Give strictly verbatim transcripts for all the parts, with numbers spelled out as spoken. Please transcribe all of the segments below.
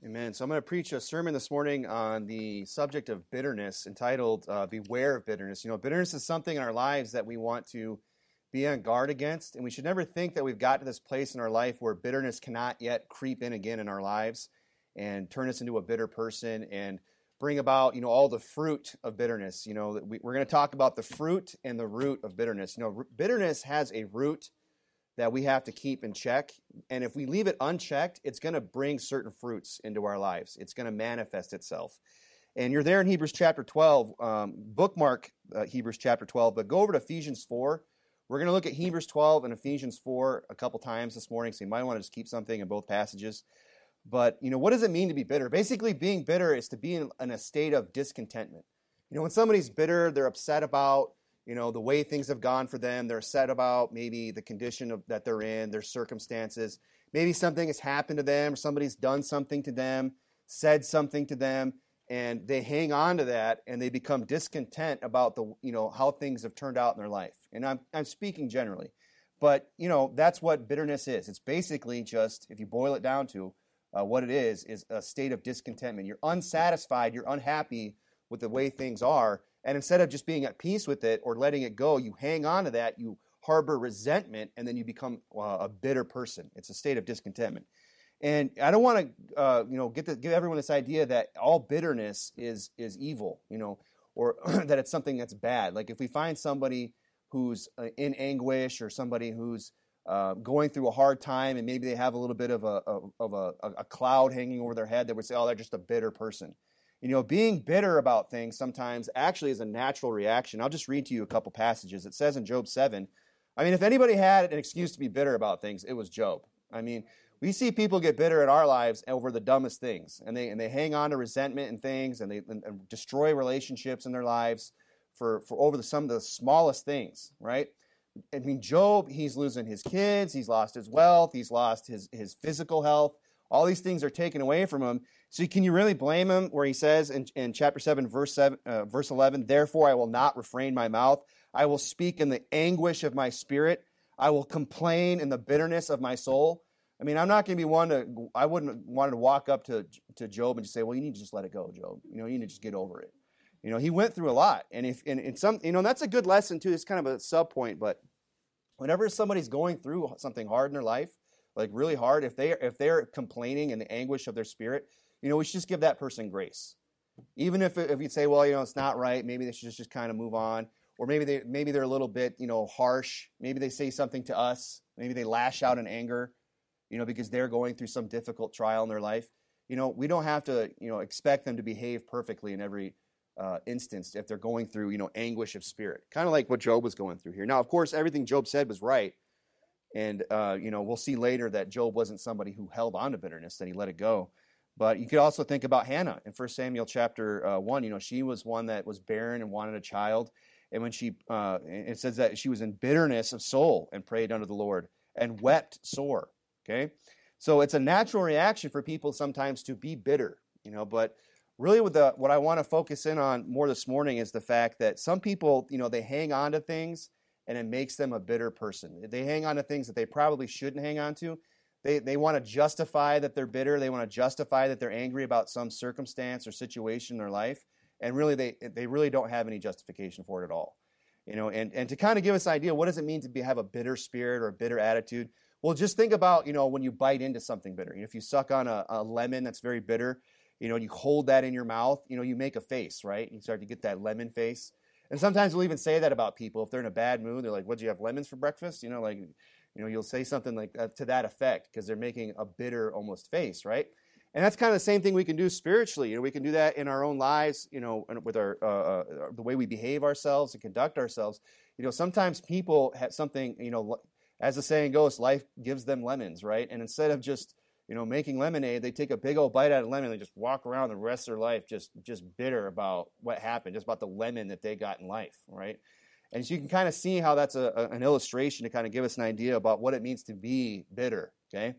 Amen. So I'm going to preach a sermon this morning on the subject of bitterness entitled uh, Beware of Bitterness. You know, bitterness is something in our lives that we want to be on guard against, and we should never think that we've got to this place in our life where bitterness cannot yet creep in again in our lives and turn us into a bitter person and bring about, you know, all the fruit of bitterness. You know, we, we're going to talk about the fruit and the root of bitterness. You know, bitterness has a root that we have to keep in check. And if we leave it unchecked, it's going to bring certain fruits into our lives. It's going to manifest itself. And you're there in Hebrews chapter twelve. Um, bookmark uh, Hebrews chapter twelve, but go over to Ephesians four. We're going to look at Hebrews twelve and Ephesians four a couple times this morning, so you might want to just keep something in both passages. But, you know, what does it mean to be bitter? Basically, being bitter is to be in, in a state of discontentment. You know, when somebody's bitter, they're upset about You know, the way things have gone for them. They're upset about maybe the condition of, that they're in, their circumstances. Maybe something has happened to them, or somebody's done something to them, said something to them, and they hang on to that, and they become discontent about the, you know, how things have turned out in their life. And I'm I'm speaking generally, but you know that's what bitterness is. It's basically just, if you boil it down to uh, what it is, is a state of discontentment. You're unsatisfied. You're unhappy with the way things are. And instead of just being at peace with it or letting it go, you hang on to that, you harbor resentment, and then you become uh, a bitter person. It's a state of discontentment. And I don't want to, uh, you know, get the, give everyone this idea that all bitterness is is evil, you know, or that it's something that's bad. Like if we find somebody who's uh, in anguish, or somebody who's uh, going through a hard time, and maybe they have a little bit of a of a, a cloud hanging over their head, that would say, oh, they're just a bitter person. You know, being bitter about things sometimes actually is a natural reaction. I'll just read to you a couple passages. It says in Job seven, I mean, if anybody had an excuse to be bitter about things, it was Job. I mean, we see people get bitter in our lives over the dumbest things, and they and they hang on to resentment and things, and they and, and destroy relationships in their lives for, for over the, some of the smallest things, right? I mean, Job, he's losing his kids, he's lost his wealth, he's lost his, his physical health. All these things are taken away from him. So can you really blame him where he says in, in chapter seven, verse seven, uh, verse eleven, therefore I will not refrain my mouth. I will speak in the anguish of my spirit. I will complain in the bitterness of my soul. I mean, I'm not going to be one to, I wouldn't want to walk up to, to Job and just say, well, you need to just let it go, Job. You know, you need to just get over it. You know, he went through a lot. And if, and, and some, you know, and that's a good lesson too. It's kind of a sub point, but whenever somebody's going through something hard in their life, like really hard, if they if they're complaining in the anguish of their spirit, you know, we should just give that person grace. Even if if you say, well, you know, it's not right, maybe they should just, just kind of move on, or maybe they maybe they're a little bit, you know, harsh. Maybe they say something to us. Maybe they lash out in anger, you know, because they're going through some difficult trial in their life. You know, we don't have to, you know, expect them to behave perfectly in every uh, instance if they're going through, you know, anguish of spirit. Kind of like what Job was going through here. Now, of course, everything Job said was right. And, uh, you know, we'll see later that Job wasn't somebody who held on to bitterness, that he let it go. But you could also think about Hannah in First Samuel chapter uh, one. You know, she was one that was barren and wanted a child. And when she, uh, it says that she was in bitterness of soul and prayed unto the Lord and wept sore. Okay? So it's a natural reaction for people sometimes to be bitter, you know. But really with the, what I want to focus in on more this morning is the fact that some people, you know, they hang on to things, and it makes them a bitter person. They hang on to things that they probably shouldn't hang on to. They they want to justify that they're bitter. They want to justify that they're angry about some circumstance or situation in their life. And really, they they really don't have any justification for it at all. You know, and, and to kind of give us an idea, what does it mean to be, have a bitter spirit or a bitter attitude? Well, just think about, you know, when you bite into something bitter. You know, if you suck on a, a lemon that's very bitter, you know, and you hold that in your mouth, you know, you make a face, right? You start to get that lemon face. And sometimes we'll even say that about people. If they're in a bad mood, they're like, what, do you have lemons for breakfast? You know, like, you know, you'll say something like that to that effect because they're making a bitter almost face, right? And that's kind of the same thing we can do spiritually. You know, we can do that in our own lives, you know, with our uh, uh, the way we behave ourselves and conduct ourselves. You know, sometimes people have something, you know, as the saying goes, life gives them lemons, right? And instead of just, you know, making lemonade, they take a big old bite out of lemon and they just walk around the rest of their life just, just bitter about what happened, just about the lemon that they got in life, right? And so you can kind of see how that's a, a, an illustration to kind of give us an idea about what it means to be bitter, okay?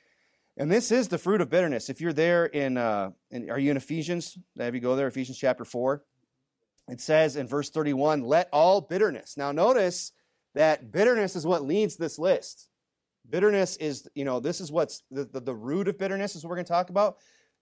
And this is the fruit of bitterness. If you're there in, uh, in are you in Ephesians? Have you go there, Ephesians chapter four? It says in verse thirty-one, let all bitterness. Now notice that bitterness is what leads this list. Bitterness is, you know, this is what's the, the, the root of bitterness is what we're going to talk about.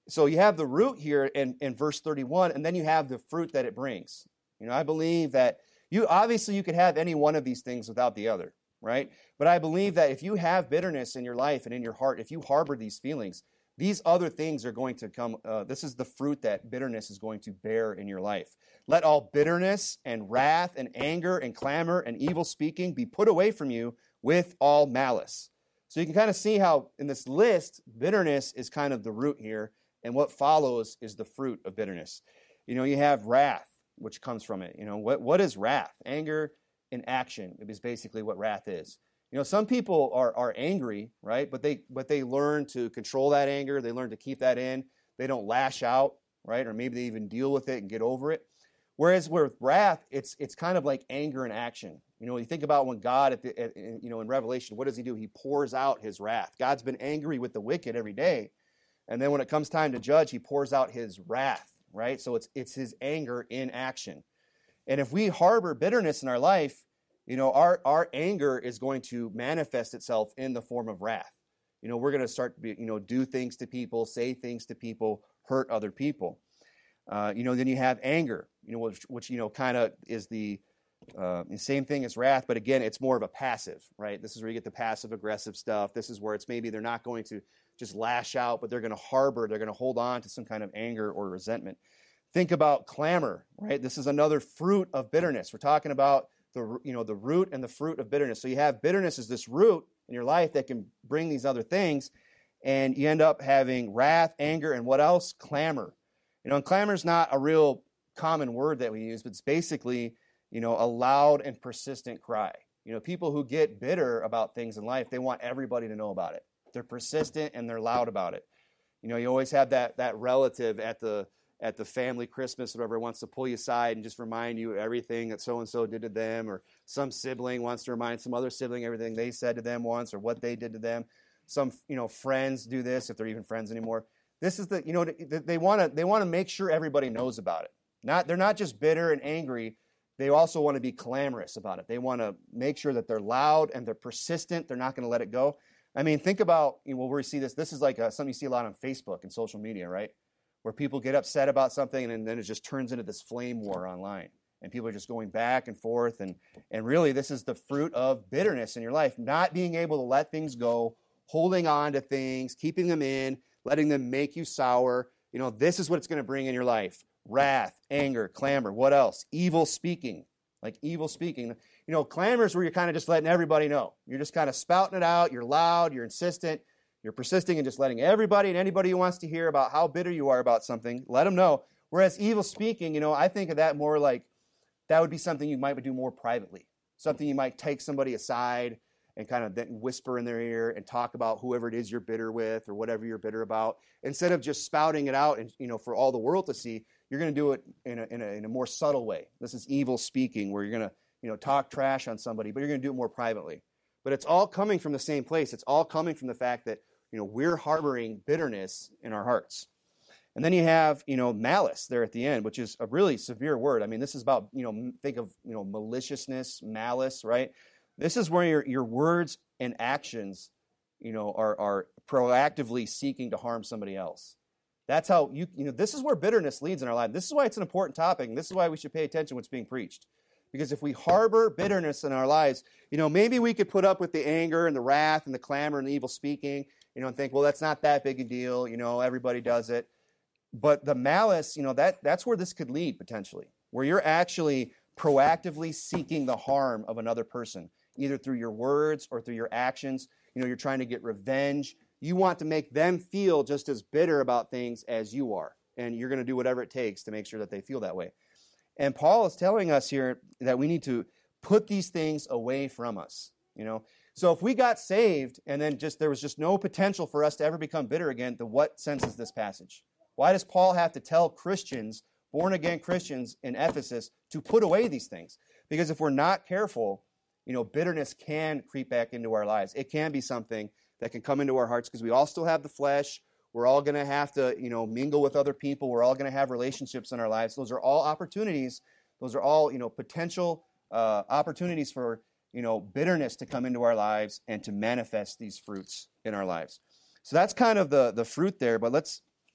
so you have the root here in, in verse thirty-one, and then you have the fruit that it brings. You know, I believe that you, obviously you could have any one of these things without the other, right? But I believe that if you have bitterness in your life and in your heart, if you harbor these feelings, these other things are going to come. Uh, this is the fruit that bitterness is going to bear in your life. Let all bitterness and wrath and anger and clamor and evil speaking be put away from you with all malice. So you can kind of see how in this list, bitterness is kind of the root here, and what follows is the fruit of bitterness. You know, you have wrath, which comes from it. You know, what, what is wrath? Anger in action is basically what wrath is. You know, some people are, are angry, right? But they but they learn to control that anger. They learn to keep that in. They don't lash out, right? Or maybe they even deal with it and get over it. Whereas with wrath, it's it's kind of like anger in action. You know, you think about when God, at the, at, you know, in Revelation, what does he do? He pours out his wrath. God's been angry with the wicked every day. And then when it comes time to judge, he pours out his wrath, right? So it's it's his anger in action. And if we harbor bitterness in our life, you know, our, our anger is going to manifest itself in the form of wrath. You know, we're going to start to be, you know, do things to people, say things to people, hurt other people. Uh, you know, then you have anger, you know, which, which you know, kind of is the uh, same thing as wrath, but again, it's more of a passive, right? This is where you get the passive-aggressive stuff. This is where it's maybe they're not going to just lash out, but they're going to harbor, they're going to hold on to some kind of anger or resentment. Think about clamor, right? This is another fruit of bitterness. We're talking about the, you know, the root and the fruit of bitterness. So you have bitterness as this root in your life that can bring these other things, and you end up having wrath, anger, and what else? Clamor. You know, and clamor is not a real common word that we use, but it's basically, you know, a loud and persistent cry. You know, people who get bitter about things in life, they want everybody to know about it. They're persistent and they're loud about it. You know, you always have that that relative at the at the family Christmas, whatever, wants to pull you aside and just remind you everything that so-and-so did to them, or some sibling wants to remind some other sibling everything they said to them once or what they did to them. Some, you know, friends do this, if they're even friends anymore. This is the, you know, they want to they want to make sure everybody knows about it. Not They're not just bitter and angry. They also want to be clamorous about it. They want to make sure that they're loud and they're persistent. They're not going to let it go. I mean, think about, you know, where we see this. This is like a, something you see a lot on Facebook and social media, right? Where people get upset about something and then it just turns into this flame war online. And people are just going back and forth. And, and really, this is the fruit of bitterness in your life. Not being able to let things go, holding on to things, keeping them in, letting them make you sour. You know, this is what it's going to bring in your life. Wrath, anger, clamor. What else? Evil speaking. Like evil speaking. You know, clamor is where you're kind of just letting everybody know. You're just kind of spouting it out. You're loud. You're insistent. You're persisting and just letting everybody and anybody who wants to hear about how bitter you are about something, let them know. Whereas evil speaking, you know, I think of that more like that would be something you might do more privately. Something you might take somebody aside and kind of then whisper in their ear and talk about whoever it is you're bitter with or whatever you're bitter about. Instead of just spouting it out and, you know, for all the world to see, you're going to do it in a, in a, in a more subtle way. This is evil speaking, where you're going to, you know, talk trash on somebody, but you're going to do it more privately. But it's all coming from the same place. It's all coming from the fact that, you know, we're harboring bitterness in our hearts. And then you have, you know, malice there at the end, which is a really severe word. I mean, this is about, you know, think of, you know, maliciousness, malice, right? This is where your, your words and actions, you know, are, are proactively seeking to harm somebody else. That's how you, you know, this is where bitterness leads in our life. This is why it's an important topic, and this is why we should pay attention to what's being preached. Because if we harbor bitterness in our lives, you know, maybe we could put up with the anger and the wrath and the clamor and the evil speaking, you know, and think, well, that's not that big a deal. You know, everybody does it. But the malice, you know, that that's where this could lead potentially, where you're actually proactively seeking the harm of another person, either through your words or through your actions. You know, you're trying to get revenge. You want to make them feel just as bitter about things as you are. And you're going to do whatever it takes to make sure that they feel that way. And Paul is telling us here that we need to put these things away from us, you know. So if we got saved and then just there was just no potential for us to ever become bitter again, then what sense is this passage? Why does Paul have to tell Christians, born-again Christians in Ephesus, to put away these things? Because if we're not careful, you know, bitterness can creep back into our lives. It can be something that can come into our hearts because we all still have the flesh. We're all going to have to, you know, mingle with other people. We're all going to have relationships in our lives. Those are all opportunities. Those are all, you know, potential uh, opportunities for, you know, bitterness to come into our lives and to manifest these fruits in our lives. So that's kind of the, the fruit there. But let's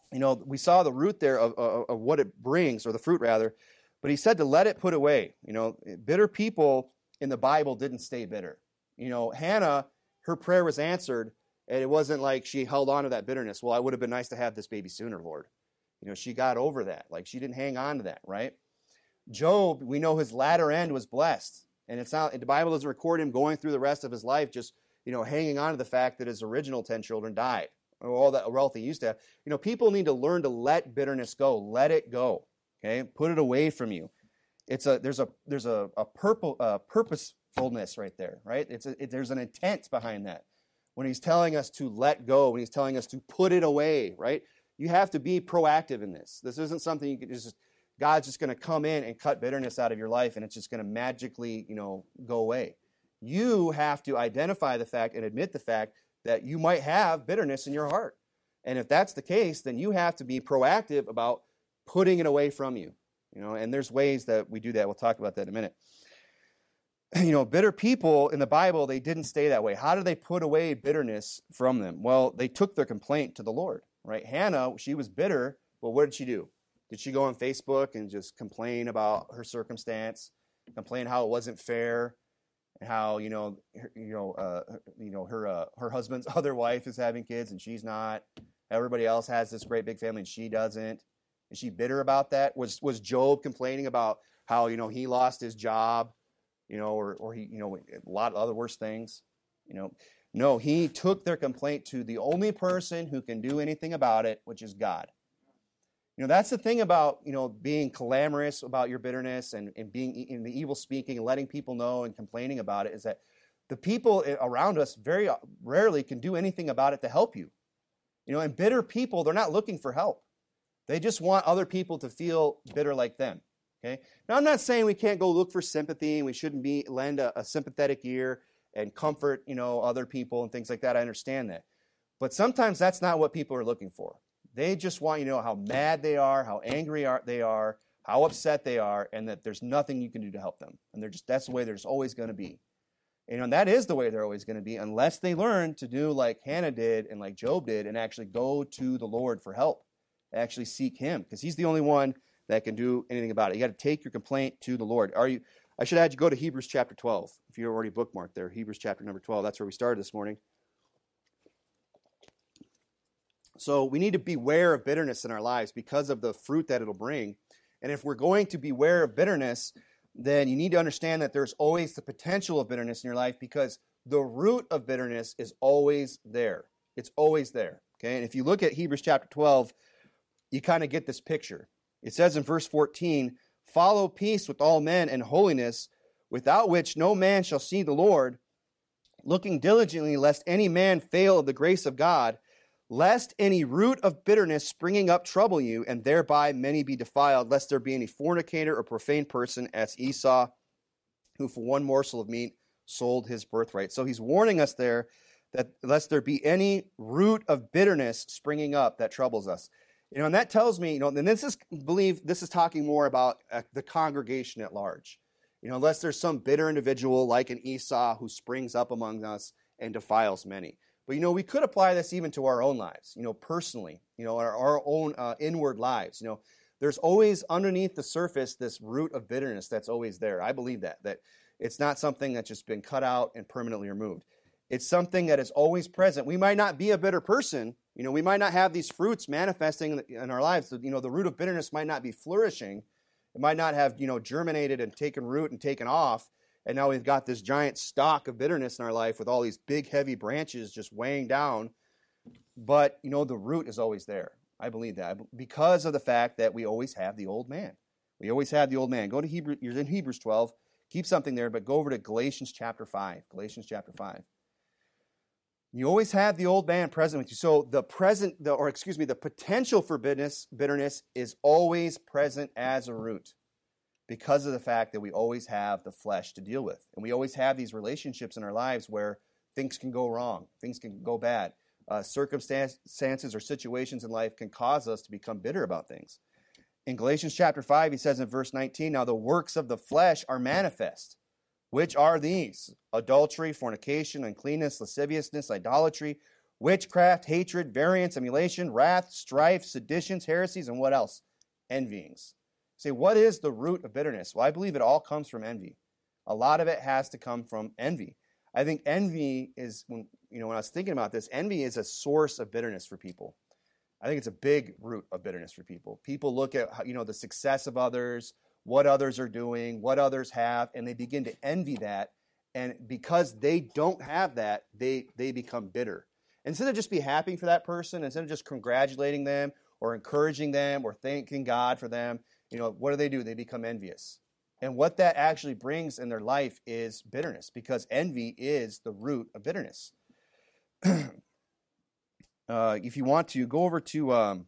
you know, we saw the root there of, of, of what it brings, or the fruit rather, but he said to let it put away. You know, bitter people in the Bible didn't stay bitter. You know, Hannah, her prayer was answered, and it wasn't like she held on to that bitterness. Well, it would have been nice to have this baby sooner, Lord. You know, she got over that. Like, she didn't hang on to that, right? Job, we know his latter end was blessed. And it's not, the Bible doesn't record him going through the rest of his life just, you know, hanging on to the fact that his original ten children died, or all that wealth he used to have. You know, people need to learn to let bitterness go. Let it go. Okay? Put it away from you. It's a there's a there's a a purple uh, purposefulness right there, right? It's a, it, there's an intent behind that. When he's telling us to let go, when he's telling us to put it away, right? You have to be proactive in this. This isn't something you can just, God's just going to come in and cut bitterness out of your life and it's just going to magically, you know, go away. You have to identify the fact and admit the fact that you might have bitterness in your heart. And if that's the case, then you have to be proactive about putting it away from you. You know, and there's ways that we do that. We'll talk about that in a minute. You know, bitter people in the Bible, they didn't stay that way. How did they put away bitterness from them? Well, they took their complaint to the Lord, right? Hannah, she was bitter, but what did she do? Did she go on Facebook and just complain about her circumstance, complain how it wasn't fair, and how, you know, her, you know, uh, you know, her uh, her husband's other wife is having kids and she's not. Everybody else has this great big family and she doesn't. Is she bitter about that? Was was Job complaining about how, you know, he lost his job, you know, or or he, you know, a lot of other worse things, you know? No, he took their complaint to the only person who can do anything about it, which is God. You know, that's the thing about, you know, being clamorous about your bitterness and, and being in the evil speaking and letting people know and complaining about it, is that the people around us very rarely can do anything about it to help you. You know, and bitter people, they're not looking for help. They just want other people to feel bitter like them. Okay. Now, I'm not saying we can't go look for sympathy and we shouldn't be lend a, a sympathetic ear and comfort, you know, other people and things like that. I understand that. But sometimes that's not what people are looking for. They just want you to know how mad they are, how angry are, they are, how upset they are, and that there's nothing you can do to help them. And they're just that's the way there's always going to be. You know, and that is the way they're always going to be, unless they learn to do like Hannah did and like Job did and actually go to the Lord for help, actually seek him, because he's the only one that can do anything about it. You got to take your complaint to the Lord. Are you? I should have you go to Hebrews chapter twelve, if you're already bookmarked there. Hebrews chapter number twelve. That's where we started this morning. So we need to beware of bitterness in our lives because of the fruit that it'll bring. And if we're going to beware of bitterness, then you need to understand that there's always the potential of bitterness in your life, because the root of bitterness is always there. It's always there. Okay, and if you look at Hebrews chapter twelve, you kind of get this picture. It says in verse fourteen, "Follow peace with all men and holiness, without which no man shall see the Lord, looking diligently lest any man fail of the grace of God, lest any root of bitterness springing up trouble you, and thereby many be defiled, lest there be any fornicator or profane person as Esau, who for one morsel of meat sold his birthright." So he's warning us there that lest there be any root of bitterness springing up that troubles us. You know, and that tells me, you know, and this is, believe this is talking more about uh, the congregation at large. You know, unless there's some bitter individual like an Esau who springs up among us and defiles many. But, you know, we could apply this even to our own lives, you know, personally, you know, our, our own uh, inward lives. You know, there's always underneath the surface this root of bitterness that's always there. I believe that, that it's not something that's just been cut out and permanently removed. It's something that is always present. We might not be a bitter person. You know, we might not have these fruits manifesting in our lives. You know, the root of bitterness might not be flourishing. It might not have, you know, germinated and taken root and taken off. And now we've got this giant stalk of bitterness in our life with all these big, heavy branches just weighing down. But, you know, the root is always there. I believe that because of the fact that we always have the old man. We always have the old man. Go to Hebrew, you're in Hebrews twelve. Keep something there, but go over to Galatians chapter five. Galatians chapter five. You always have the old man present with you. So the present, the, or excuse me, the potential for bitterness, bitterness is always present as a root, because of the fact that we always have the flesh to deal with. And we always have these relationships in our lives where things can go wrong, things can go bad. Uh, circumstances or situations in life can cause us to become bitter about things. In Galatians chapter five, he says in verse nineteen, "Now the works of the flesh are manifest, which are these: adultery, fornication, uncleanness, lasciviousness, idolatry, Witchcraft, hatred, variance, emulation, wrath, strife, seditions, heresies, and what else? Envyings. Say, what is the root of bitterness? Well, I believe it all comes from envy. A lot of it has to come from envy. I think envy is, when you know, when I was thinking about this, envy is a source of bitterness for people. I think it's a big root of bitterness for people. People look at, you know, the success of others, what others are doing, what others have, and they begin to envy that. And because they don't have that, they they become bitter. Instead of just be happy for that person, instead of just congratulating them or encouraging them or thanking God for them, you know, what do they do? They become envious. And what that actually brings in their life is bitterness, because envy is the root of bitterness. uh, if you want to, go over to, um,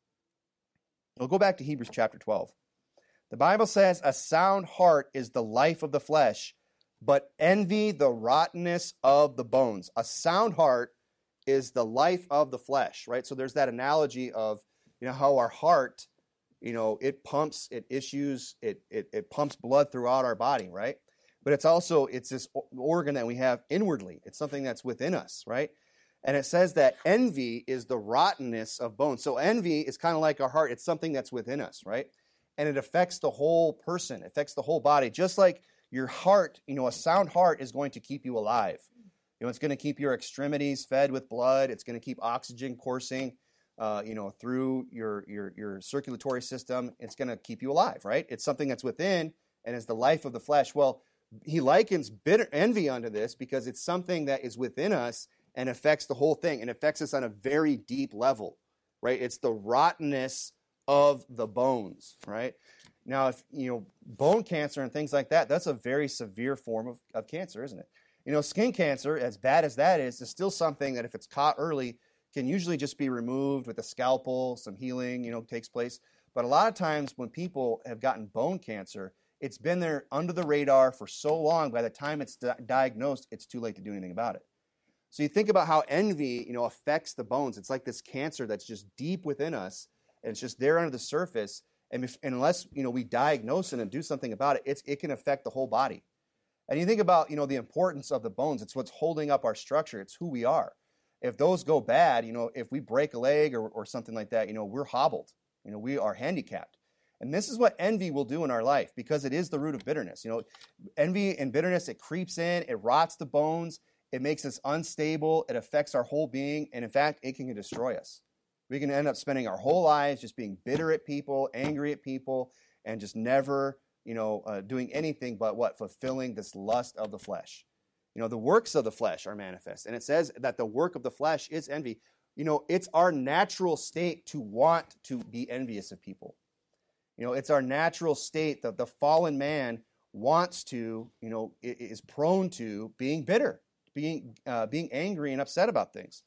we'll go back to Hebrews chapter twelve. The Bible says, a sound heart is the life of the flesh, but envy the rottenness of the bones. A sound heart is the life of the flesh, right? So there's that analogy of, you know, how our heart, you know, it pumps, it issues, it, it, it pumps blood throughout our body, right? But it's also, it's this organ that we have inwardly. It's something that's within us, right? And it says that envy is the rottenness of bones. So envy is kind of like our heart. It's something that's within us, right? And it affects the whole person, it affects the whole body. Just like your heart, you know, a sound heart is going to keep you alive. You know, it's going to keep your extremities fed with blood. It's going to keep oxygen coursing, uh, you know, through your, your, your circulatory system. It's going to keep you alive, right? It's something that's within and is the life of the flesh. Well, he likens bitter envy unto this because it's something that is within us and affects the whole thing, and affects us on a very deep level, right? It's the rottenness of the bones, right? Now, if, you know, bone cancer and things like that, that's a very severe form of, of cancer, isn't it? You know, skin cancer, as bad as that is, is still something that if it's caught early, can usually just be removed with a scalpel, some healing, you know, takes place. But a lot of times when people have gotten bone cancer, it's been there under the radar for so long, by the time it's di- diagnosed, it's too late to do anything about it. So you think about how envy, you know, affects the bones. It's like this cancer that's just deep within us, and it's just there under the surface. And, if, and unless, you know, we diagnose it and do something about it, it's, it can affect the whole body. And you think about, you know, the importance of the bones. It's what's holding up our structure. It's who we are. If those go bad, you know, if we break a leg or, or something like that, you know, we're hobbled. You know, we are handicapped. And this is what envy will do in our life, because it is the root of bitterness. You know, envy and bitterness, it creeps in, it rots the bones, it makes us unstable, it affects our whole being, and in fact, it can destroy us. We can end up spending our whole lives just being bitter at people, angry at people, and just never, you know, uh, doing anything but what? Fulfilling this lust of the flesh. You know, the works of the flesh are manifest. And it says that the work of the flesh is envy. You know, it's our natural state to want to be envious of people. You know, it's our natural state that the fallen man wants to, you know, is prone to being bitter, being uh, being angry and upset about things.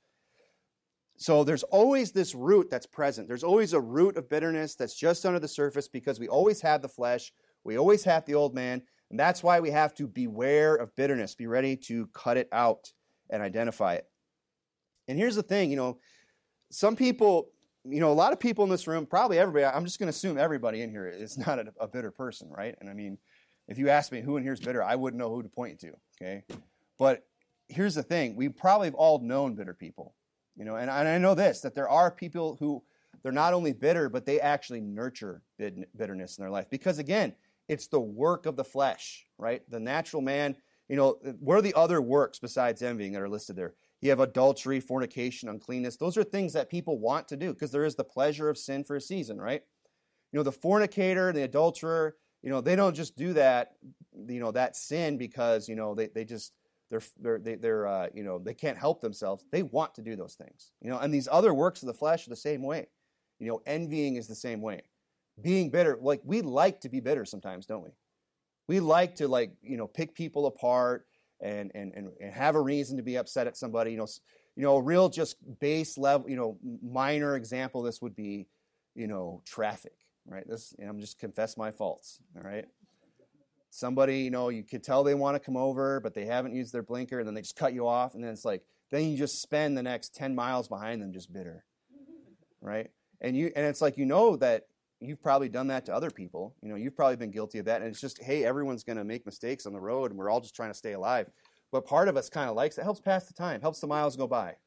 So there's always this root that's present. There's always a root of bitterness that's just under the surface, because we always have the flesh. We always have the old man. And that's why we have to beware of bitterness. Be ready to cut it out and identify it. And here's the thing, you know, some people, you know, a lot of people in this room, probably everybody, I'm just going to assume everybody in here is not a, a bitter person, right? And I mean, if you ask me who in here is bitter, I wouldn't know who to point you to, okay? But here's the thing, we probably have all known bitter people, you know, and, and I know this, that there are people who, they're not only bitter, but they actually nurture bitterness in their life. Because again, it's the work of the flesh, right? The natural man, you know, what are the other works besides envying that are listed there? You have adultery, fornication, uncleanness. Those are things that people want to do because there is the pleasure of sin for a season, right? You know, the fornicator, the adulterer, you know, they don't just do that, you know, that sin because, you know, they, they just, they're, they're, they, they're uh, you know, they can't help themselves. They want to do those things, you know, and these other works of the flesh are the same way. You know, envying is the same way. Being bitter, like we like to be bitter sometimes, don't we? We like to like, you know, pick people apart and and and, and have a reason to be upset at somebody. You know, you know, a real just base level, you know, minor example of this would be, you know, traffic, right? This, you know, I'm just confess my faults, all right? Somebody, you know, you could tell they want to come over, but they haven't used their blinker, and then they just cut you off, and then it's like, then you just spend the next ten miles behind them just bitter, right? And you and it's like, you know that you've probably done that to other people. You know, you've probably been guilty of that. And it's just, hey, everyone's going to make mistakes on the road, and we're all just trying to stay alive. But part of us kind of likes it. Helps pass the time. Helps the miles go by.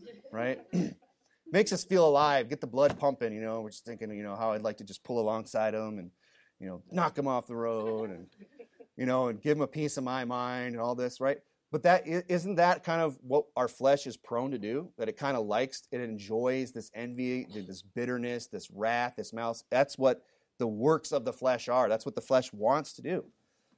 right? Makes us feel alive, get the blood pumping, you know. We're just thinking, you know, how I'd like to just pull alongside them and, you know, knock them off the road and, you know, and give them a piece of my mind and all this, right? But that isn't that kind of what our flesh is prone to do? That it kind of likes, it enjoys this envy, this bitterness, this wrath, this malice. That's what the works of the flesh are. That's what the flesh wants to do.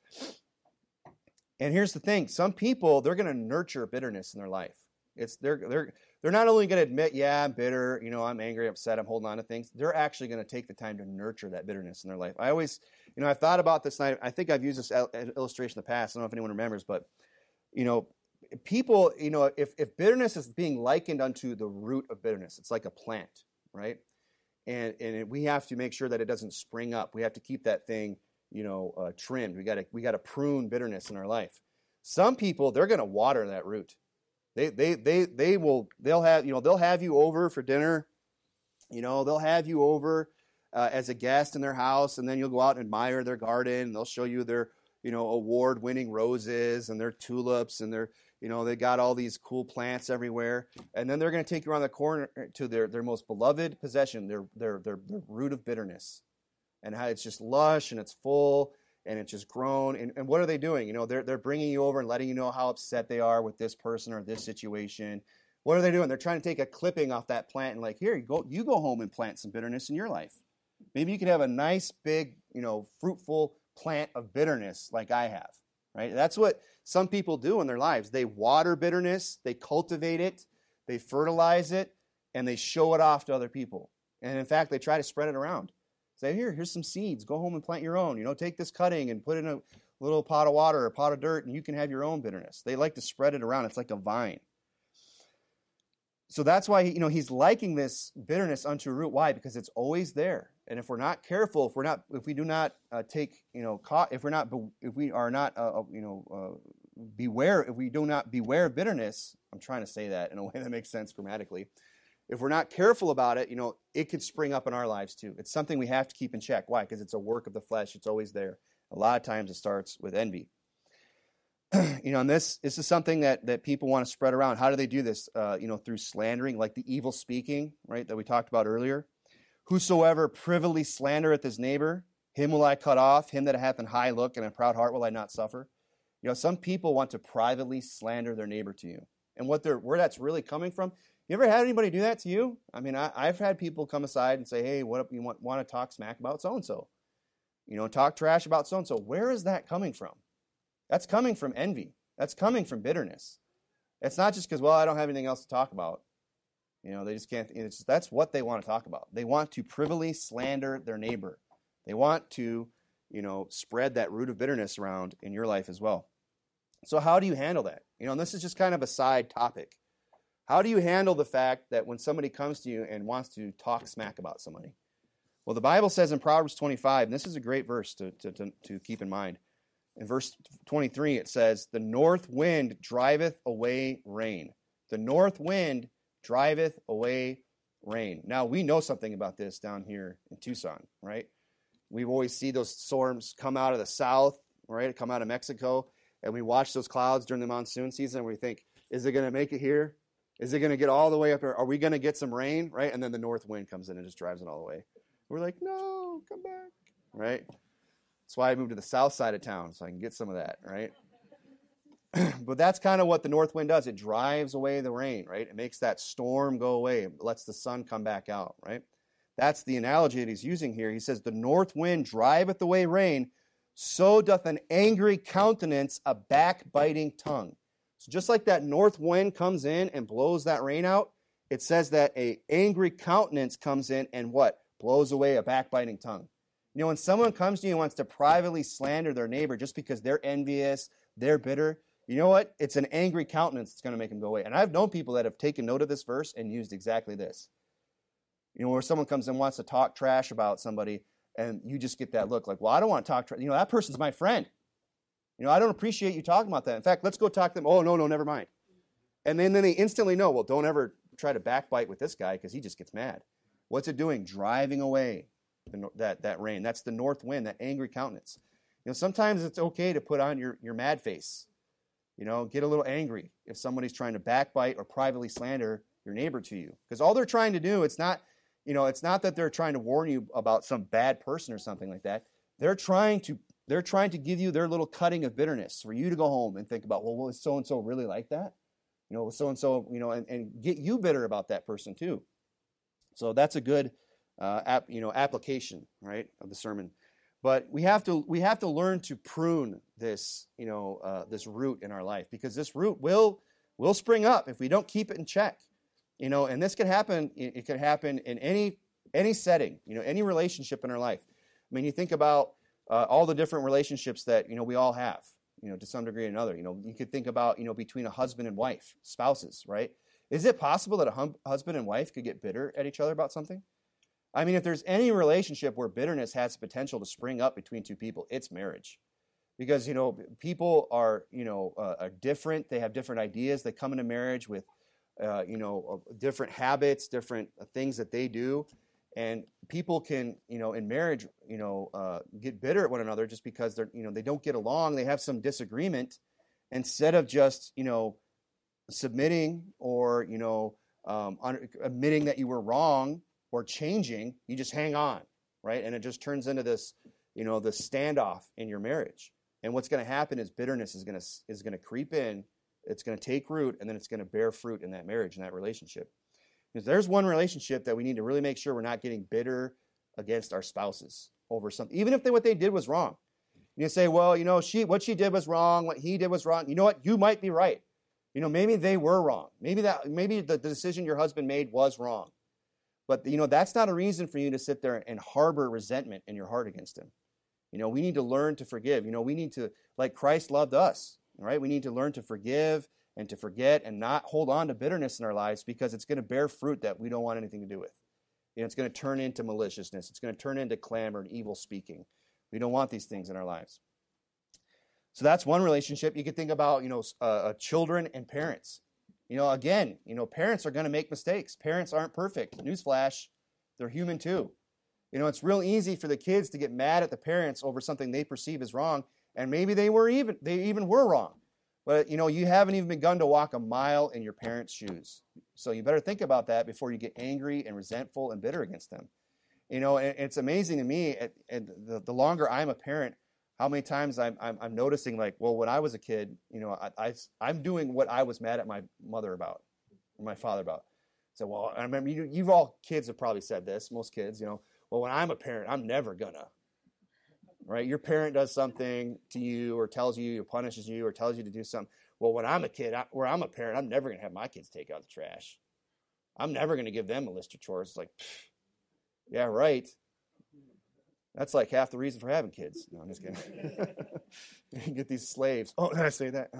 And here's the thing: some people, they're going to nurture bitterness in their life. It's they're they're they're not only going to admit, yeah, I'm bitter, you know, I'm angry, upset, I'm holding on to things. They're actually going to take the time to nurture that bitterness in their life. I always, you know, I've thought about this, and I, I think I've used this illustration in the past. I don't know if anyone remembers, but you know, people, you know, if, if bitterness is being likened unto the root of bitterness, it's like a plant, right? And and we have to make sure that it doesn't spring up. We have to keep that thing, you know, uh, trimmed. We got to we got to prune bitterness in our life. Some people, they're going to water that root. They they they they will they'll have you know they'll have you over for dinner. You know, they'll have you over uh, as a guest in their house, and then you'll go out and admire their garden. And they'll show you their you know, award-winning roses and their tulips, and their, you know, they got all these cool plants everywhere. And then they're going to take you around the corner to their, their most beloved possession, their, their their their root of bitterness, and how it's just lush and it's full and it's just grown. And, and what are they doing? You know, they're they're bringing you over and letting you know how upset they are with this person or this situation. What are they doing? They're trying to take a clipping off that plant and like, here, you go, you go home and plant some bitterness in your life. Maybe you could have a nice, big, you know, fruitful plant of bitterness like I have, right? That's what some people do in their lives. They water bitterness, they cultivate it, they fertilize it, and they show it off to other people. And in fact, they try to spread it around. Say, here, here's some seeds. Go home and plant your own. You know, take this cutting and put it in a little pot of water or a pot of dirt, and you can have your own bitterness. They like to spread it around. It's like a vine. So that's why, you know, he's liking this bitterness unto a root. Why? Because it's always there. And if we're not careful, if we're not, if we do not uh, take, you know, ca- if we're not, if we are not, uh, you know, uh, beware, if we do not beware of bitterness, I'm trying to say that in a way that makes sense grammatically. If we're not careful about it, you know, it could spring up in our lives too. It's something we have to keep in check. Why? Because it's a work of the flesh. It's always there. A lot of times it starts with envy. You know, and this this is something that, that people want to spread around. How do they do this? Uh, you know, through slandering, like the evil speaking, right, that we talked about earlier. Whosoever privily slandereth his neighbor, him will I cut off. Him that hath an high look and a proud heart will I not suffer. You know, some people want to privately slander their neighbor to you. And what they're, where that's really coming from, you ever had anybody do that to you? I mean, I, I've had people come aside and say, hey, what you want, want to talk smack about so-and-so? You know, talk trash about so-and-so. Where is that coming from? That's coming from envy. That's coming from bitterness. It's not just because, well, I don't have anything else to talk about. You know, they just can't. It's just, that's what they want to talk about. They want to privily slander their neighbor. They want to, you know, spread that root of bitterness around in your life as well. So how do you handle that? You know, and this is just kind of a side topic. How do you handle the fact that when somebody comes to you and wants to talk smack about somebody? Well, the Bible says in Proverbs twenty-five, and this is a great verse to, to, to, to keep in mind. In verse twenty-three, it says, the north wind driveth away rain. The north wind driveth away rain. Now, we know something about this down here in Tucson, right? We always see those storms come out of the south, right? Come out of Mexico, and we watch those clouds during the monsoon season, and we think, is it going to make it here? Is it going to get all the way up here? Are we going to get some rain, right? And then the north wind comes in and just drives it all the way. We're like, no, come back, right? That's why I moved to the south side of town, so I can get some of that, right? But that's kind of what the north wind does. It drives away the rain, right? It makes that storm go away. It lets the sun come back out, right? That's the analogy that he's using here. He says, the north wind driveth away rain, so doth an angry countenance a backbiting tongue. So just like that north wind comes in and blows that rain out, it says that a angry countenance comes in and what? Blows away a backbiting tongue. You know, when someone comes to you and wants to privately slander their neighbor just because they're envious, they're bitter, you know what? It's an angry countenance that's going to make them go away. And I've known people that have taken note of this verse and used exactly this. You know, where someone comes and wants to talk trash about somebody, and you just get that look like, well, I don't want to talk trash. You know, that person's my friend. You know, I don't appreciate you talking about that. In fact, let's go talk to them. Oh, no, no, never mind. And then, then they instantly know, well, don't ever try to backbite with this guy because he just gets mad. What's it doing? Driving away the, that, that rain. That's the north wind, that angry countenance. You know, sometimes it's okay to put on your, your mad face. You know, get a little angry if somebody's trying to backbite or privately slander your neighbor to you. Because all they're trying to do, it's not, you know, it's not that they're trying to warn you about some bad person or something like that. They're trying to, they're trying to give you their little cutting of bitterness for you to go home and think about, well, was so-and-so really like that? You know, was so-and-so, you know, and, and get you bitter about that person too. So that's a good, uh, app, you know, application, right, of the sermon. But we have to we have to learn to prune this, you know, uh, this root in our life, because this root will will spring up if we don't keep it in check, you know. And this could happen. It could happen in any any setting, you know, any relationship in our life. I mean, you think about uh, all the different relationships that, you know, we all have, you know, to some degree or another. You know, you could think about, you know, between a husband and wife, spouses, right? Is it possible that a hum- husband and wife could get bitter at each other about something? I mean, if there's any relationship where bitterness has the potential to spring up between two people, it's marriage. Because, you know, people are, you know, uh, are different. They have different ideas. They come into marriage with, uh, you know, different habits, different things that they do. And people can, you know, in marriage, you know, uh, get bitter at one another just because they're, you know, they don't get along. They have some disagreement. Instead of just, you know, submitting or, you know, um, un- admitting that you were wrong, or changing, you just hang on, right? And it just turns into this, you know, this standoff in your marriage. And what's going to happen is bitterness is going to is going to creep in. It's going to take root, and then it's going to bear fruit in that marriage, in that relationship. Because there's one relationship that we need to really make sure we're not getting bitter against our spouses over something, even if they, what they did was wrong. You say, well, you know, she what she did was wrong, what he did was wrong. You know what? You might be right. You know, maybe they were wrong. Maybe that maybe the, the decision your husband made was wrong. But, you know, that's not a reason for you to sit there and harbor resentment in your heart against him. You know, we need to learn to forgive. You know, we need to, like Christ loved us, right? We need to learn to forgive and to forget and not hold on to bitterness in our lives, because it's going to bear fruit that we don't want anything to do with. You know, it's going to turn into maliciousness. It's going to turn into clamor and evil speaking. We don't want these things in our lives. So that's one relationship. You could think about, you know, uh, children and parents. You know, again, you know, parents are going to make mistakes. Parents aren't perfect. Newsflash, they're human too. You know, it's real easy for the kids to get mad at the parents over something they perceive as wrong, and maybe they were even they even were wrong. But, you know, you haven't even begun to walk a mile in your parents' shoes. So you better think about that before you get angry and resentful and bitter against them. You know, and it's amazing to me, and the, the longer I'm a parent, how many times I'm, I'm I'm noticing, like, well, when I was a kid, you know, I, I I'm doing what I was mad at my mother about, or my father about. So, well, I remember you you've all kids have probably said this. Most kids, you know, well, when I'm a parent, I'm never gonna. Right? Your parent does something to you, or tells you, or punishes you, or tells you to do something. Well, when I'm a kid, I, where I'm a parent, I'm never gonna have my kids take out the trash. I'm never gonna give them a list of chores. It's like, pfft, yeah, right. That's like half the reason for having kids. No, I'm just kidding. Get these slaves. Oh, did I say that?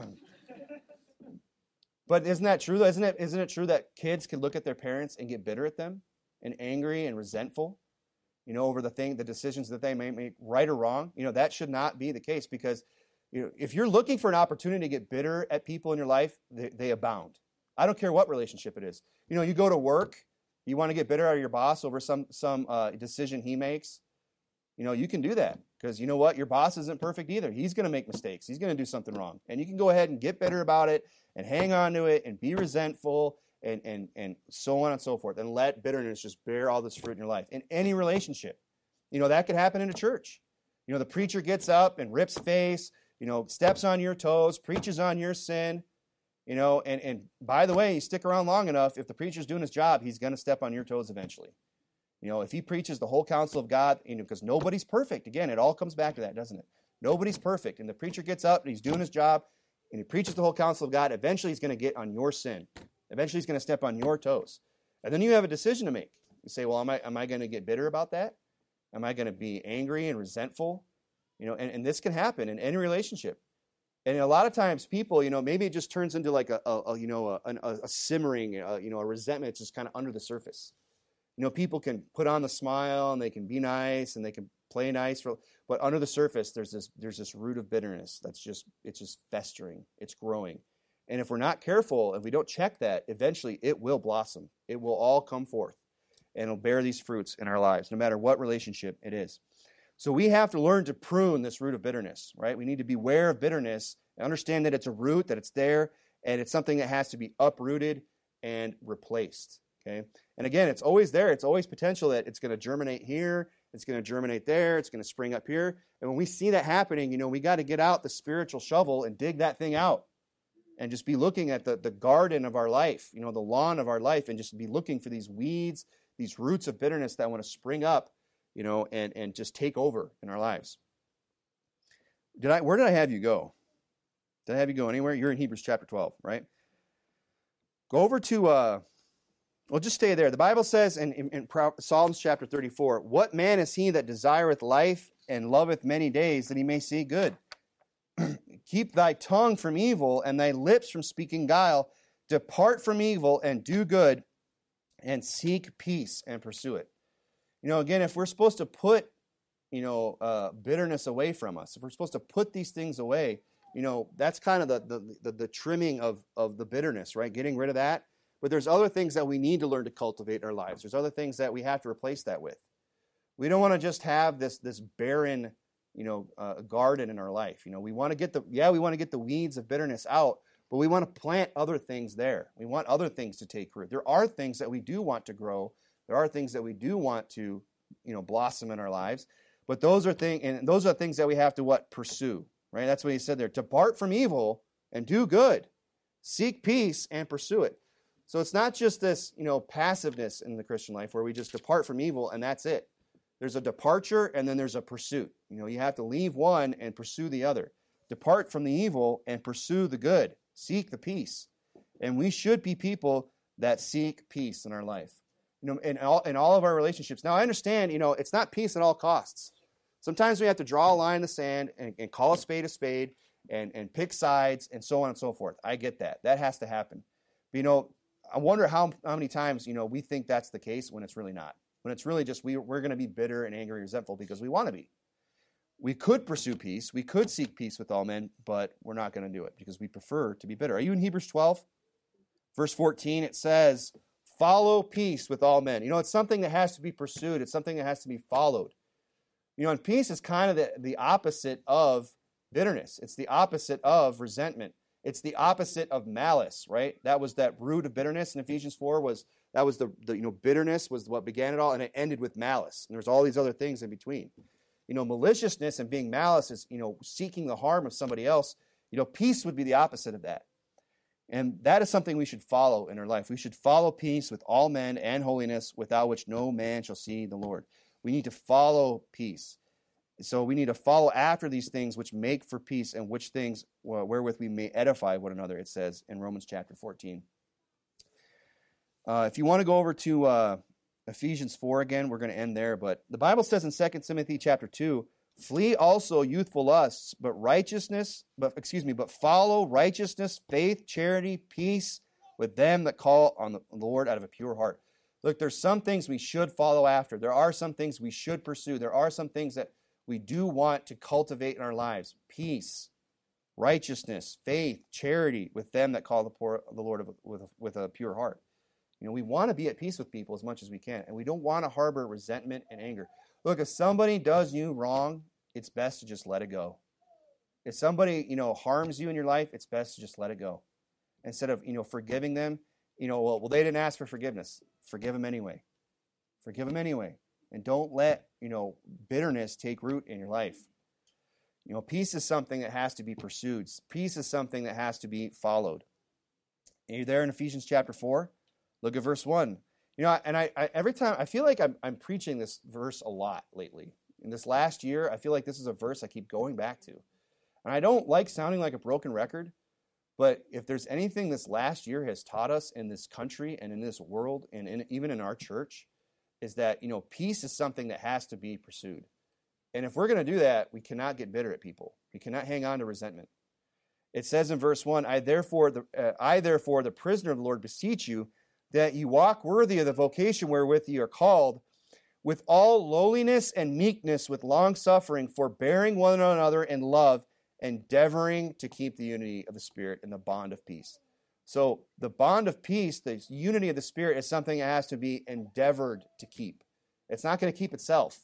But isn't that true? Isn't it? Isn't it true that kids can look at their parents and get bitter at them, and angry and resentful, you know, over the thing, the decisions that they may make, right or wrong? You know, that should not be the case, because, you know, if you're looking for an opportunity to get bitter at people in your life, they, they abound. I don't care what relationship it is. You know, you go to work, you want to get bitter at your boss over some some uh, decision he makes. You know, you can do that, because you know what? Your boss isn't perfect either. He's going to make mistakes. He's going to do something wrong. And you can go ahead and get bitter about it and hang on to it and be resentful and, and, and so on and so forth, and let bitterness just bear all this fruit in your life. In any relationship, you know, that could happen in a church. You know, the preacher gets up and rips face, you know, steps on your toes, preaches on your sin, you know, and, and by the way, you stick around long enough, if the preacher's doing his job, he's going to step on your toes eventually. You know, if he preaches the whole counsel of God, you know, because nobody's perfect. Again, it all comes back to that, doesn't it? Nobody's perfect. And the preacher gets up and he's doing his job and he preaches the whole counsel of God. Eventually, he's going to get on your sin. Eventually, he's going to step on your toes. And then you have a decision to make. You say, well, am I am I going to get bitter about that? Am I going to be angry and resentful? You know, and, and this can happen in any relationship. And a lot of times people, you know, maybe it just turns into like a, a, a you know, a, a, a simmering, uh, you know, a resentment. It's just kind of under the surface. You know, people can put on the smile and they can be nice and they can play nice, for, but under the surface, there's this there's this root of bitterness that's just it's just festering, it's growing, and if we're not careful, if we don't check that, eventually it will blossom. It will all come forth, and it'll bear these fruits in our lives, no matter what relationship it is. So we have to learn to prune this root of bitterness, right? We need to beware of bitterness and understand that it's a root, that it's there, and it's something that has to be uprooted and replaced. Okay, and again, it's always there. It's always potential that it's going to germinate here. It's going to germinate there. It's going to spring up here. And when we see that happening, you know, we got to get out the spiritual shovel and dig that thing out, and just be looking at the the garden of our life, you know, the lawn of our life, and just be looking for these weeds, these roots of bitterness that want to spring up, you know, and and just take over in our lives. Did I? Where did I have you go? Did I have you go anywhere? You're in Hebrews chapter twelve, right? Go over to. Uh, Well, just stay there. The Bible says in, in, in Psalms chapter thirty-four, "What man is he that desireth life and loveth many days, that he may see good? Keep thy tongue from evil and thy lips from speaking guile. Depart from evil and do good, and seek peace and pursue it." You know, again, if we're supposed to put, you know, uh, bitterness away from us, if we're supposed to put these things away, you know, that's kind of the the, the, the trimming of, of the bitterness, right? Getting rid of that. But there's other things that we need to learn to cultivate in our lives. There's other things that we have to replace that with. We don't want to just have this this barren, you know, uh, garden in our life. You know, we want to get the yeah, we want to get the weeds of bitterness out, but we want to plant other things there. We want other things to take root. There are things that we do want to grow. There are things that we do want to, you know, blossom in our lives. But those are things, and those are things that we have to what pursue, right? That's what he said there. Depart from evil and do good. Seek peace and pursue it. So it's not just this, you know, passiveness in the Christian life where we just depart from evil and that's it. There's a departure and then there's a pursuit. You know, you have to leave one and pursue the other. Depart from the evil and pursue the good. Seek the peace. And we should be people that seek peace in our life. You know, in all in all of our relationships. Now I understand, you know, it's not peace at all costs. Sometimes we have to draw a line in the sand and, and call a spade a spade and, and pick sides and so on and so forth. I get that. That has to happen. But, you know, I wonder how, how many times, you know, we think that's the case when it's really not. When it's really just we, we're going to be bitter and angry and resentful because we want to be. We could pursue peace. We could seek peace with all men, but we're not going to do it because we prefer to be bitter. Are you in Hebrews twelve? Verse fourteen, it says, "Follow peace with all men." You know, it's something that has to be pursued. It's something that has to be followed. You know, and peace is kind of the, the opposite of bitterness. It's the opposite of resentment. It's the opposite of malice, right? That was that root of bitterness in Ephesians four was, that was the, the, you know, bitterness was what began it all, and it ended with malice. And there's all these other things in between. You know, maliciousness and being malice is, you know, seeking the harm of somebody else. You know, peace would be the opposite of that. And that is something we should follow in our life. We should follow peace with all men and holiness, without which no man shall see the Lord. We need to follow peace. So we need to follow after these things which make for peace, and which things well, wherewith we may edify one another, it says in Romans chapter fourteen. Uh, if you want to go over to uh, Ephesians four again, we're going to end there. But the Bible says in Second Timothy chapter two, "Flee also youthful lusts, but righteousness, but excuse me, but follow righteousness, faith, charity, peace with them that call on the Lord out of a pure heart." Look, there's some things we should follow after. There are some things we should pursue. There are some things that we do want to cultivate in our lives. Peace, righteousness, faith, charity with them that call the, poor, the Lord with, with a pure heart. You know, we want to be at peace with people as much as we can, and we don't want to harbor resentment and anger. Look, if somebody does you wrong, it's best to just let it go. If somebody, you know, harms you in your life, it's best to just let it go. Instead of, you know, forgiving them, you know, well, well they didn't ask for forgiveness. Forgive them anyway. Forgive them anyway. And don't let, you know, bitterness take root in your life. You know, peace is something that has to be pursued. Peace is something that has to be followed. Are you there in Ephesians chapter four? Look at verse one. You know, and I, I every time, I feel like I'm, I'm preaching this verse a lot lately. In this last year, I feel like this is a verse I keep going back to. And I don't like sounding like a broken record, but if there's anything this last year has taught us in this country and in this world and in, even in our church, is that, you know, peace is something that has to be pursued. And if we're going to do that, we cannot get bitter at people. We cannot hang on to resentment. It says in verse one, I therefore, the, uh, I therefore, the prisoner of the Lord, beseech you that you walk worthy of the vocation wherewith ye are called, with all lowliness and meekness, with long suffering, forbearing one another in love, endeavoring to keep the unity of the Spirit in the bond of peace. So the bond of peace, the unity of the Spirit, is something that has to be endeavored to keep. It's not going to keep itself.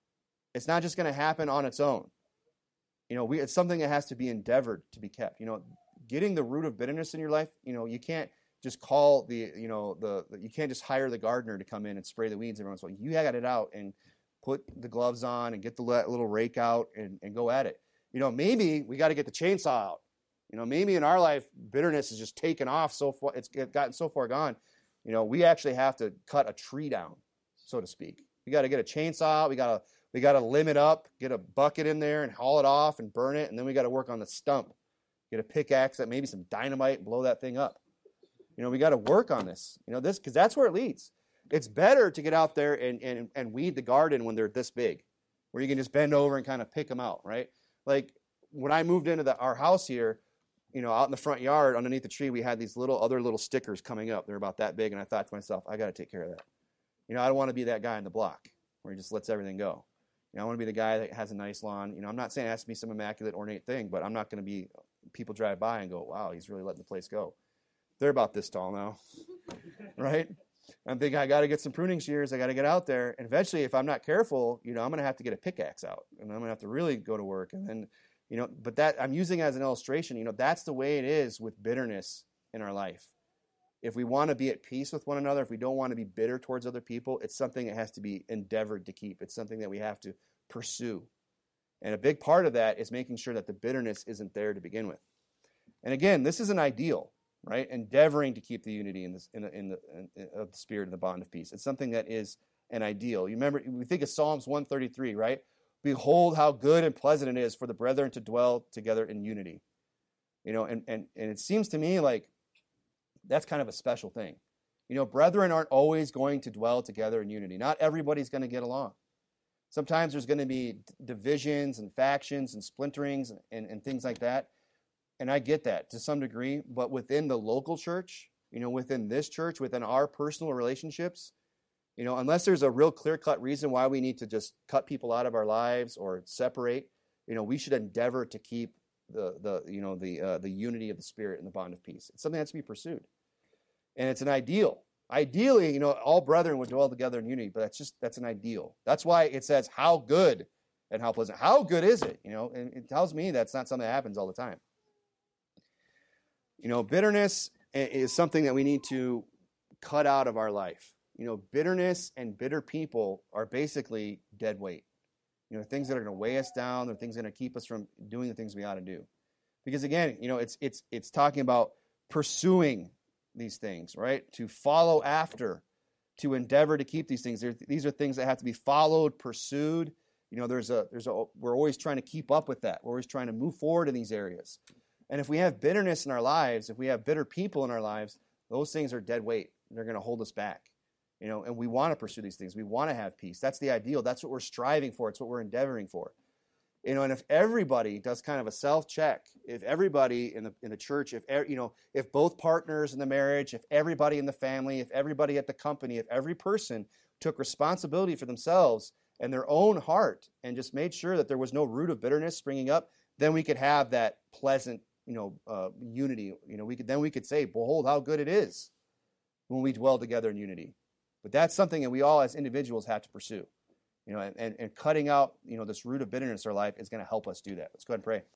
It's not just going to happen on its own. You know, we, it's something that has to be endeavored to be kept. You know, getting the root of bitterness in your life, you know, you can't just call the, you know, the, the you can't just hire the gardener to come in and spray the weeds every once in a while. You got it out and put the gloves on and get the little rake out and, and go at it. You know, maybe we got to get the chainsaw out. You know, maybe in our life, bitterness is just taken off so far, it's gotten so far gone. You know, we actually have to cut a tree down, so to speak. We got to get a chainsaw out. We got to we got to limb it up, get a bucket in there and haul it off and burn it. And then we got to work on the stump, get a pickaxe, that maybe some dynamite, blow that thing up. You know, we got to work on this, you know, this, because that's where it leads. It's better to get out there and, and, and weed the garden when they're this big, where you can just bend over and kind of pick them out, right? Like when I moved into the, our house here, you know, out in the front yard underneath the tree, we had these little other little stickers coming up. They're about that big. And I thought to myself, I got to take care of that. You know, I don't want to be that guy in the block where he just lets everything go. You know, I want to be the guy that has a nice lawn. You know, I'm not saying it has to be some immaculate, ornate thing, but I'm not going to be, people drive by and go, wow, he's really letting the place go. They're about this tall now, right? I'm thinking I got to get some pruning shears. I got to get out there. And eventually, if I'm not careful, you know, I'm going to have to get a pickaxe out. And I'm going to have to really go to work. And then, you know, but that I'm using as an illustration, you know, that's the way it is with bitterness in our life. If we want to be at peace with one another, if we don't want to be bitter towards other people, it's something that has to be endeavored to keep. It's something that we have to pursue. And a big part of that is making sure that the bitterness isn't there to begin with. And again, this is an ideal, right? Endeavoring to keep the unity in, this, in, the, in the in, of the spirit and the bond of peace. It's something that is an ideal. You remember, we think of Psalms one thirty-three, right? Behold how good and pleasant it is for the brethren to dwell together in unity. You know, and, and, and it seems to me like that's kind of a special thing. You know, brethren aren't always going to dwell together in unity. Not everybody's going to get along. Sometimes there's going to be divisions and factions and splinterings and, and, and things like that. And I get that to some degree. But within the local church, you know, within this church, within our personal relationships, you know, unless there's a real clear-cut reason why we need to just cut people out of our lives or separate, you know, we should endeavor to keep the, the you know, the uh, the unity of the Spirit and the bond of peace. It's something that's to be pursued. And it's an ideal. Ideally, you know, all brethren would dwell together in unity, but that's just, that's an ideal. That's why it says how good and how pleasant. How good is it? You know, and it tells me that's not something that happens all the time. You know, bitterness is something that we need to cut out of our life. You know, bitterness and bitter people are basically dead weight. You know, things that are going to weigh us down, they're things that are going to keep us from doing the things we ought to do. Because again, you know, it's it's it's talking about pursuing these things, right? To follow after, to endeavor to keep these things. They're, these are things that have to be followed, pursued. You know, there's a there's a we're always trying to keep up with that. We're always trying to move forward in these areas. And if we have bitterness in our lives, if we have bitter people in our lives, those things are dead weight. They're going to hold us back. You know, and we want to pursue these things. We want to have peace. That's the ideal. That's what we're striving for. It's what we're endeavoring for. You know, and if everybody does kind of a self-check, if everybody in the in the church, if you know, if both partners in the marriage, if everybody in the family, if everybody at the company, if every person took responsibility for themselves and their own heart and just made sure that there was no root of bitterness springing up, then we could have that pleasant, you know, uh, unity. You know, we could then we could say, "Behold, how good it is when we dwell together in unity." But that's something that we all as individuals have to pursue. You know, and, and, and cutting out, you know, this root of bitterness in our life is going to help us do that. Let's go ahead and pray.